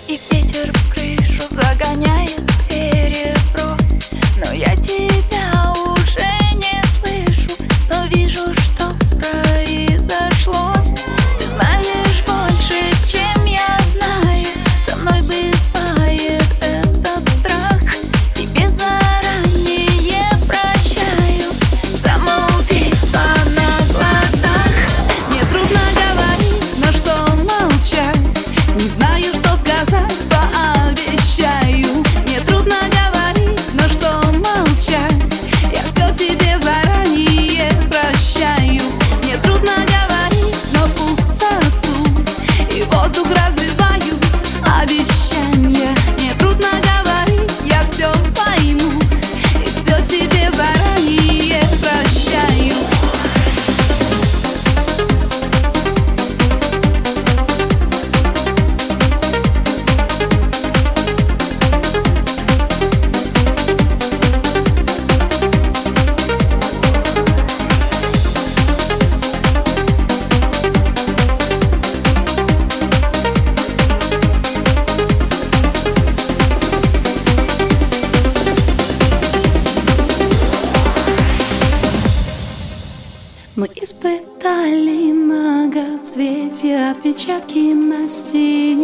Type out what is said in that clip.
И ветер в крышу загоняет серебро. Но я тебя уже не слышу, но вижу, что произошло. Ты знаешь больше, чем я знаю. Со мной бывает этот страх. Тебе заранее прощаю самоубийство на глазах. Мне трудно говорить, но что молчать? Не знаю, что сказать, пообещаю. Мне трудно говорить, но что молчать? Я все тебе заранее прощаю. Мне трудно говорить, но пустоту и воздух разрывают обещания. Мне трудно говорить, я все пойму и все тебе заранее прощаю. Мы испытали многоцветия, отпечатки на стене.